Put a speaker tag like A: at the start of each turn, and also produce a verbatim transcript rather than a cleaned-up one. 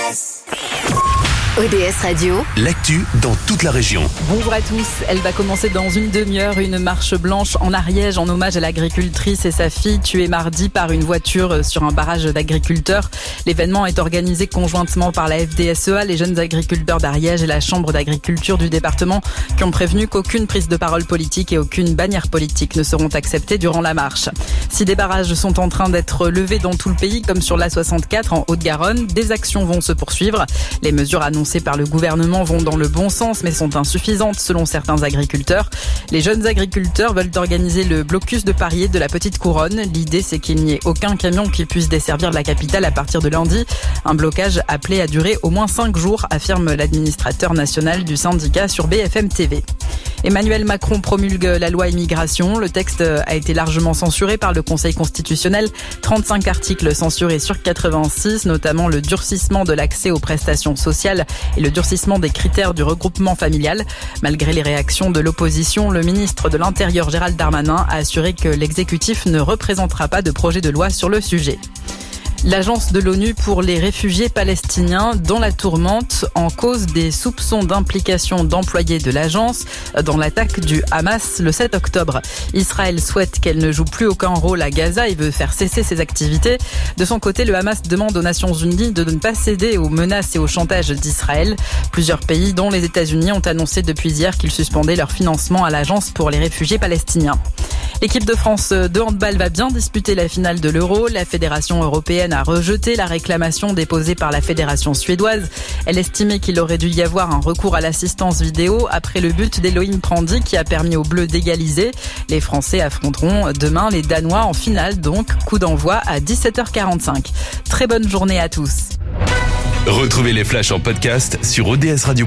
A: S. O D S Radio,
B: l'actu dans toute la région.
C: Bonjour à tous, elle va commencer dans une demi-heure, une marche blanche en Ariège en hommage à l'agricultrice et sa fille tuées mardi par une voiture sur un barrage d'agriculteurs. L'événement est organisé conjointement par la F D S E A, les jeunes agriculteurs d'Ariège et la Chambre d'agriculture du département qui ont prévenu qu'aucune prise de parole politique et aucune bannière politique ne seront acceptées durant la marche. Si des barrages sont en train d'être levés dans tout le pays, comme sur l'A soixante-quatre en Haute-Garonne, des actions vont se poursuivre. Les mesures annoncées par le gouvernement vont dans le bon sens mais sont insuffisantes selon certains agriculteurs. Les jeunes agriculteurs veulent organiser le blocus de Parier de la Petite Couronne. L'idée, c'est qu'il n'y ait aucun camion qui puisse desservir la capitale à partir de lundi. Un blocage appelé à durer au moins cinq jours, affirme l'administrateur national du syndicat sur B F M T V. Emmanuel Macron promulgue la loi immigration. Le texte a été largement censuré par le Conseil constitutionnel. trente-cinq articles censurés sur quatre-vingt-six, notamment le durcissement de l'accès aux prestations sociales et le durcissement des critères du regroupement familial. Malgré les réactions de l'opposition, le ministre de l'Intérieur Gérald Darmanin a assuré que l'exécutif ne représentera pas de projet de loi sur le sujet. L'agence de l'ONU pour les réfugiés palestiniens dans la tourmente en cause des soupçons d'implication d'employés de l'agence dans l'attaque du Hamas le sept octobre. Israël souhaite qu'elle ne joue plus aucun rôle à Gaza et veut faire cesser ses activités. De son côté, le Hamas demande aux Nations Unies de ne pas céder aux menaces et aux chantages d'Israël. Plusieurs pays, dont les États-Unis, ont annoncé depuis hier qu'ils suspendaient leur financement à l'agence pour les réfugiés palestiniens. L'équipe de France de handball va bien disputer la finale de l'Euro. La Fédération européenne a rejeté la réclamation déposée par la Fédération suédoise. Elle estimait qu'il aurait dû y avoir un recours à l'assistance vidéo après le but d'Elohim Prandi qui a permis aux Bleus d'égaliser. Les Français affronteront demain les Danois en finale, donc coup d'envoi à dix-sept heures quarante-cinq. Très bonne journée à tous.
B: Retrouvez les flashs en podcast sur O D S radio.